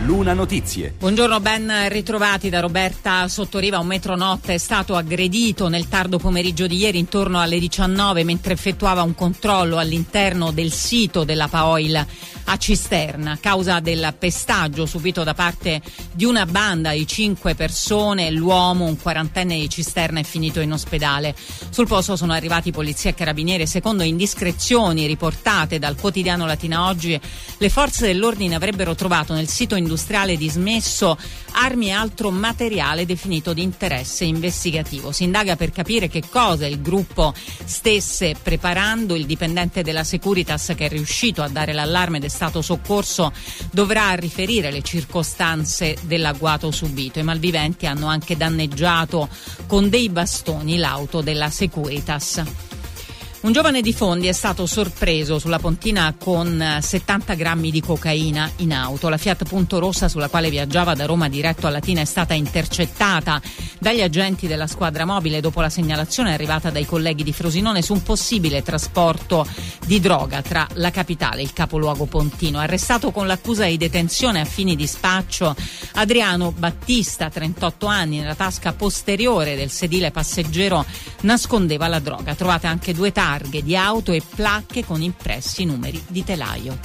Luna Notizie. Buongiorno, ben ritrovati da Roberta Sottoriva. Un metronotte è stato aggredito nel tardo pomeriggio di ieri intorno alle 19 mentre effettuava un controllo all'interno del sito della Paoil a Cisterna. A causa del pestaggio subito da parte di una banda di 5 persone, l'uomo, un quarantenne di Cisterna, è finito in ospedale. Sul posto sono arrivati polizia e carabinieri. Secondo indiscrezioni riportate dal quotidiano Latina Oggi, le forze dell'ordine avrebbero trovato nel sito industriale dismesso armi e altro materiale definito di interesse investigativo. Si indaga per capire che cosa il gruppo stesse preparando. Il dipendente della Securitas, che è riuscito a dare l'allarme ed è stato soccorso, dovrà riferire le circostanze dell'agguato subito. I malviventi hanno anche danneggiato con dei bastoni l'auto della Securitas. Un giovane di Fondi è stato sorpreso sulla Pontina con 70 grammi di cocaina in auto. La Fiat Punto Rossa, sulla quale viaggiava da Roma diretto a Latina, è stata intercettata dagli agenti della squadra mobile dopo la segnalazione arrivata dai colleghi di Frosinone su un possibile trasporto di droga tra la capitale e il capoluogo pontino. Arrestato con l'accusa di detenzione a fini di spaccio Adriano Battista, 38 anni. Nella tasca posteriore del sedile passeggero nascondeva la droga. Trovate anche 2 targhe di auto e placche con impressi numeri di telaio.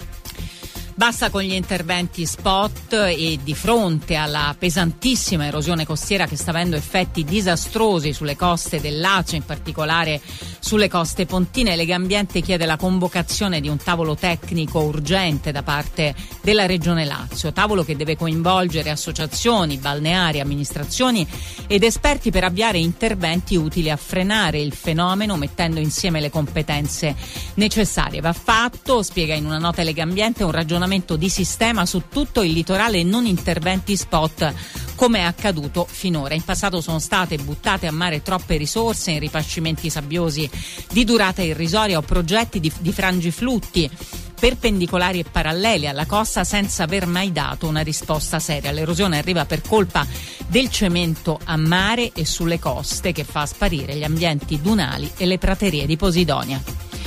Basta con gli interventi spot e di fronte alla pesantissima erosione costiera che sta avendo effetti disastrosi sulle coste del Lazio, in particolare sulle coste pontine, Legambiente chiede la convocazione di un tavolo tecnico urgente da parte della Regione Lazio, tavolo che deve coinvolgere associazioni, balneari, amministrazioni ed esperti per avviare interventi utili a frenare il fenomeno mettendo insieme le competenze necessarie. Va fatto, spiega in una nota Legambiente, un ragionamento di sistema su tutto il litorale e non interventi spot come è accaduto finora. In passato sono state buttate a mare troppe risorse in ripascimenti sabbiosi di durata irrisoria o progetti di frangiflutti perpendicolari e paralleli alla costa senza aver mai dato una risposta seria. L'erosione arriva per colpa del cemento a mare e sulle coste che fa sparire gli ambienti dunali e le praterie di Posidonia.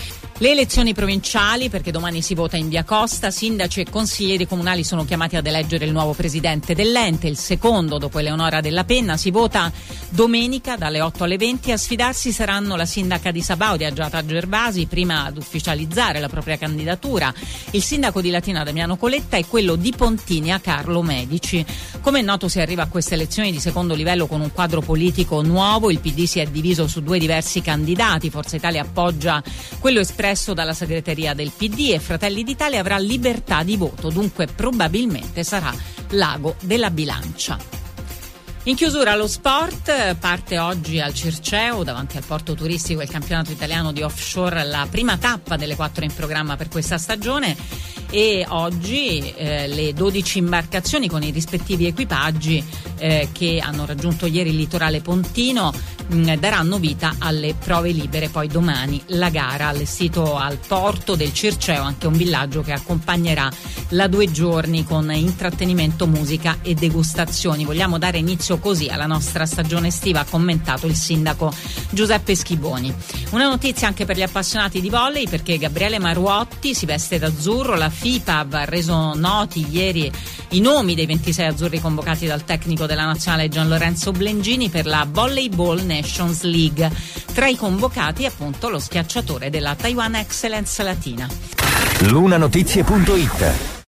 Le elezioni provinciali, perché domani si vota in via Costa, sindaci e consiglieri comunali sono chiamati ad eleggere il nuovo presidente dell'ente, il secondo dopo Eleonora Della Penna. Si vota domenica dalle 8 alle 20. A sfidarsi saranno la sindaca di Sabaudia, Agiata Gervasi, prima ad ufficializzare la propria candidatura, il sindaco di Latina Damiano Coletta e quello di Pontinia Carlo Medici. Come è noto, si arriva a queste elezioni di secondo livello con un quadro politico nuovo. Il PD si è diviso su 2 diversi candidati. Forza Italia appoggia quello espresso dalla segreteria del PD e Fratelli d'Italia avrà libertà di voto, dunque probabilmente sarà l'ago della bilancia. In chiusura lo sport, parte oggi al Circeo davanti al porto turistico il campionato italiano di offshore, la prima tappa delle 4 in programma per questa stagione, e oggi le 12 imbarcazioni con i rispettivi equipaggi che hanno raggiunto ieri il litorale pontino daranno vita alle prove libere. Poi domani la gara allestito al porto del Circeo, anche un villaggio che accompagnerà la 2 giorni con intrattenimento, musica e degustazioni. Vogliamo dare inizio così alla nostra stagione estiva, ha commentato il sindaco Giuseppe Schiboni. Una notizia anche per gli appassionati di volley, perché Gabriele Maruotti si veste d'azzurro. La FIPAV ha reso noti ieri i nomi dei 26 azzurri convocati dal tecnico della nazionale Gian Lorenzo Blengini per la Volleyball Nations League. Tra i convocati appunto lo schiacciatore della Taiwan Excellence Latina. Lunanotizie.it